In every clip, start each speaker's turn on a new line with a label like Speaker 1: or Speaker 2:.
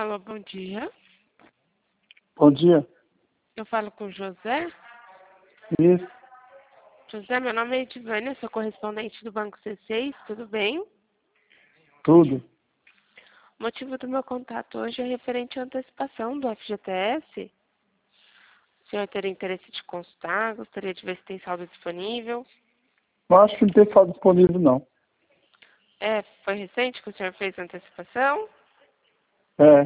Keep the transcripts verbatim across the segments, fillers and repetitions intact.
Speaker 1: Alô, bom dia.
Speaker 2: Bom dia.
Speaker 1: Eu falo com o José.
Speaker 2: Isso,
Speaker 1: José, meu nome é Edivânia, sou correspondente do Banco C seis, tudo bem?
Speaker 2: tudo.
Speaker 1: O motivo do meu contato hoje é referente à antecipação do F G T S. O senhor teria interesse de consultar? Gostaria de ver se tem saldo disponível?
Speaker 2: Eu acho que não tem saldo disponível, não.
Speaker 1: É, foi recente que o senhor fez a antecipação?
Speaker 2: É,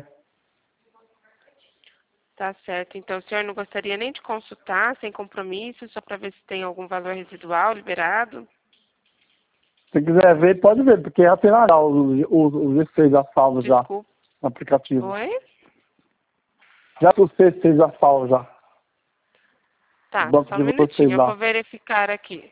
Speaker 1: Tá certo. Então, o senhor não gostaria nem de consultar, sem compromisso, só para ver se tem algum valor residual liberado?
Speaker 2: se quiser ver, pode ver, porque já tem lá os, os, os efeitos da salva já,
Speaker 1: Desculpa.
Speaker 2: no aplicativo.
Speaker 1: Oi?
Speaker 2: Já os efeitos da salva já, o
Speaker 1: Tá,
Speaker 2: banco
Speaker 1: só um
Speaker 2: de vocês
Speaker 1: minutinho, eu vou
Speaker 2: lá.
Speaker 1: verificar aqui.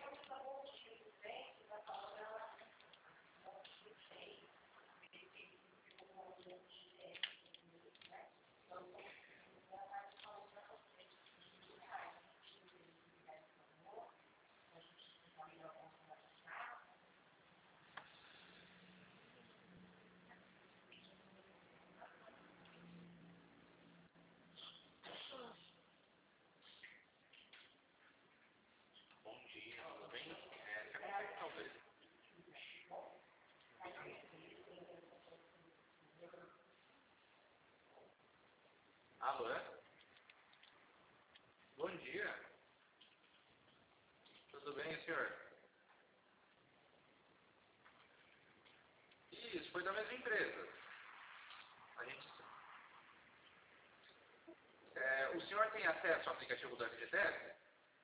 Speaker 3: Alô? Bom dia. Tudo bem, senhor? Isso, foi da mesma empresa. A gente... É, o senhor tem acesso ao aplicativo do F G T S?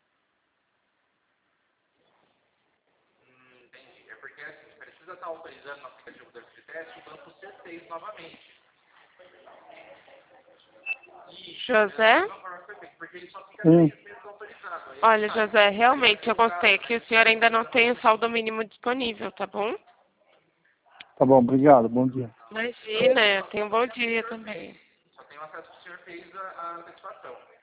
Speaker 3: Hum, entendi. É porque assim, precisa estar autorizando no aplicativo do F G T S o banco C seis novamente. Isso,
Speaker 1: José?
Speaker 3: da mesma forma que foi feito, porque ele só fica
Speaker 2: Hum.
Speaker 3: seis meses autorizado. Aí ele
Speaker 1: Olha,
Speaker 3: sai.
Speaker 1: José, realmente eu constei que o senhor ainda não tem o saldo mínimo disponível, tá bom?
Speaker 2: Tá bom, obrigado, bom dia.
Speaker 1: Imagina, tenha um bom dia também.
Speaker 3: Só tem o acesso que o senhor fez a, a antecipação.